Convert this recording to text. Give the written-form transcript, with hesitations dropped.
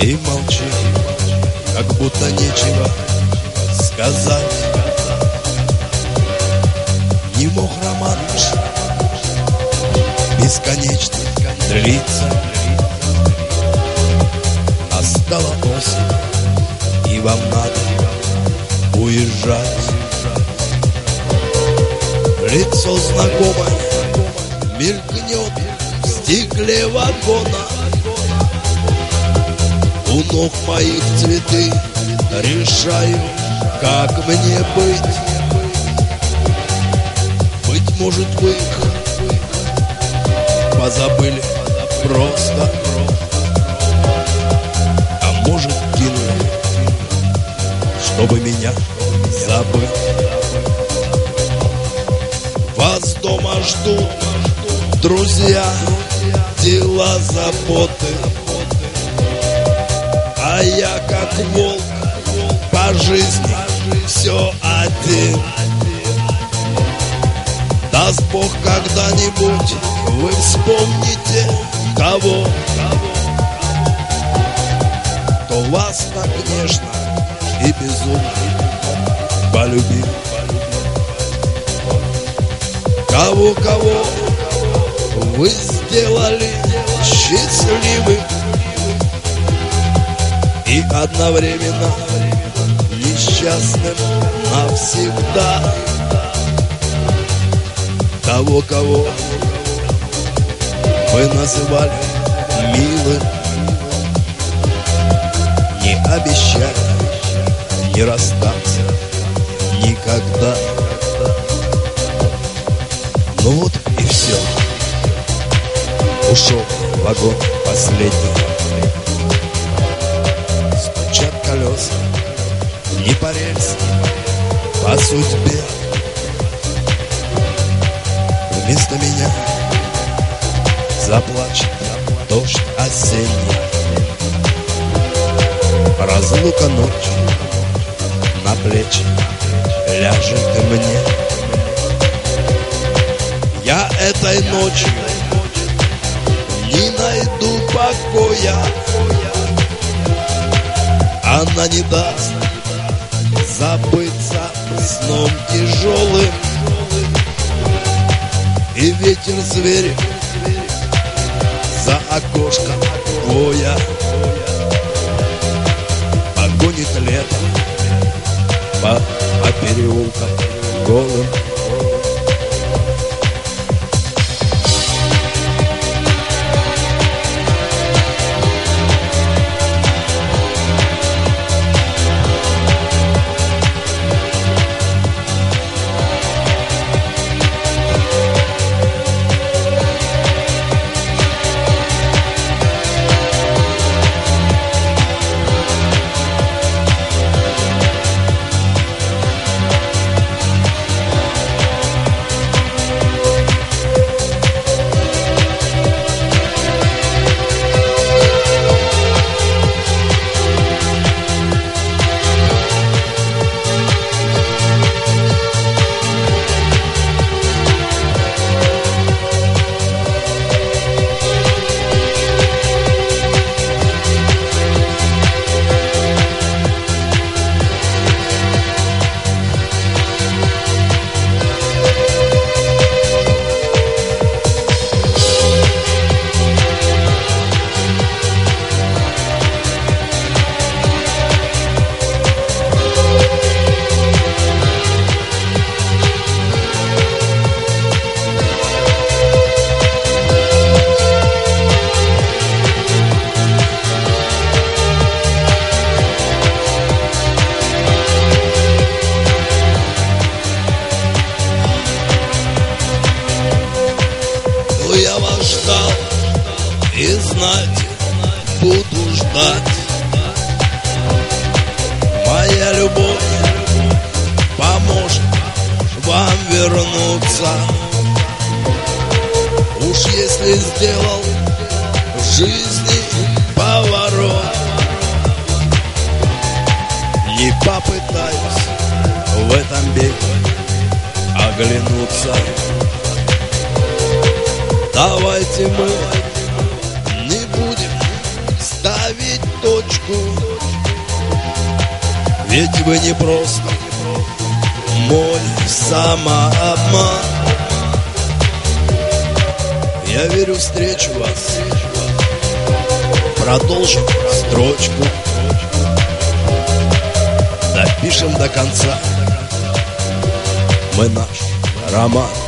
и молчи, как будто нечего сказать. Не мог роман бесконечно длиться. Настала осень, и вам надо уезжать. Лицо знакомое мелькнет в стекле вагона. У ног моих цветы, решаю, как мне быть. Быть может, вы их позабыли просто, а может, кинули, чтобы меня забыть. Вас дома ждут друзья, дела, заботы, а я как волк по жизни все один. Даст Бог, когда-нибудь вы вспомните того, кто вас так нежно и безумно полюбил. Кого вы сделали счастливым и одновременно несчастным навсегда. Того, кого вы называли милым, не обещали не расстаться никогда. Ну вот и все. Ушел вагон последний. Стучат колеса не по рельсам, по судьбе. Вместо меня заплачет дождь осенний. Разлука ночью на плечи ляжет мне. Я этой ночью не найду покоя. Она не даст забыться сном тяжелым. И ветер зверь за окошком воя погонит лето по переулкам голым. Я вас ждал и знать буду ждать. Моя любовь поможет вам вернуться. Уж если сделал в жизни поворот, не попытаюсь в этом беге оглянуться. Давайте мы не будем ставить точку точку. Ведь вы не просто мой самообман. Я верю, встречу вас, продолжим строчку, допишем до конца мы наш роман.